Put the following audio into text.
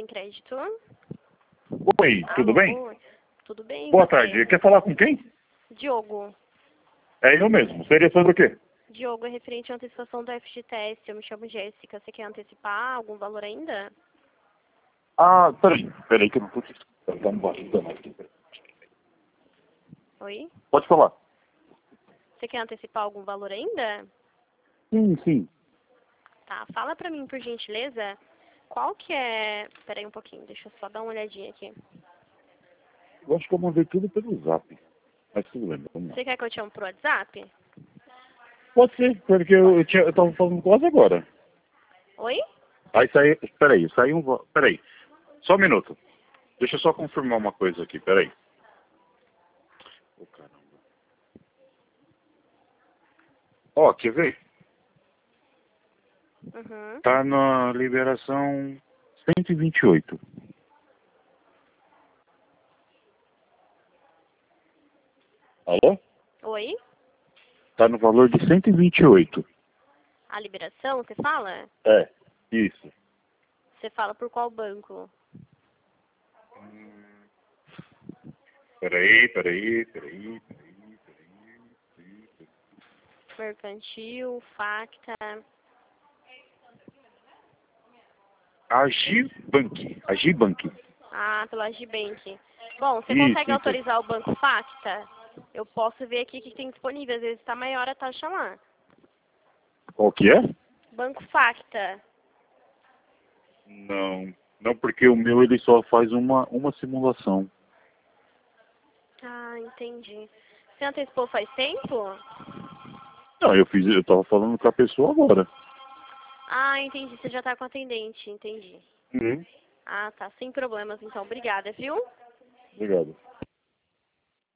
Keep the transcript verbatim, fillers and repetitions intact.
Sem Crédito. Oi, tudo Alô? bem? Tudo bem, Boa você? tarde. Quer falar com quem? Diogo. É eu mesmo. Seria sobre o quê? Diogo, é referente à antecipação do F G T S. Eu me chamo Jéssica. Você quer antecipar algum valor ainda? Ah, peraí. Peraí que eu não tô te escutando. Tá no baixo da aqui. Oi? Pode falar. Você quer antecipar algum valor ainda? Sim, sim. Tá, fala pra mim, por gentileza, qual que é... Peraí um pouquinho, deixa eu só dar uma olhadinha aqui. Eu acho que eu mandei tudo pelo zap. Mas tudo bem, vamos lá. Você quer que eu te chame pro WhatsApp? Pode ser, porque eu, eu, tinha, eu tava falando quase agora. Oi? Aí saiu... Peraí, saiu um... vo- Peraí. Só um minuto. Deixa eu só confirmar uma coisa aqui, peraí. Ô, caramba. Ó, quer ver? Uhum. Tá na liberação cento e vinte e oito. Alô? Oi? Tá no valor de cento e vinte e oito. A liberação, você fala? É, isso. Você fala por qual banco? Peraí, peraí, peraí, peraí, peraí. Mercantil, Facta... Agibank. Agibank. Ah, pela Agibank. Bom, você Isso, consegue isso. autorizar o banco Facta? Eu posso ver aqui o que tem disponível. Às vezes está maior a taxa lá. Qual que é? Banco Facta. Não. Não, porque o meu ele só faz uma, uma simulação. Ah, entendi. Você antecipou faz tempo? Não, eu fiz, eu tava falando com a pessoa agora. Ah, entendi. Você já está com atendente, entendi. Uhum. Ah, tá. Sem problemas, então. Obrigada, viu? Obrigado.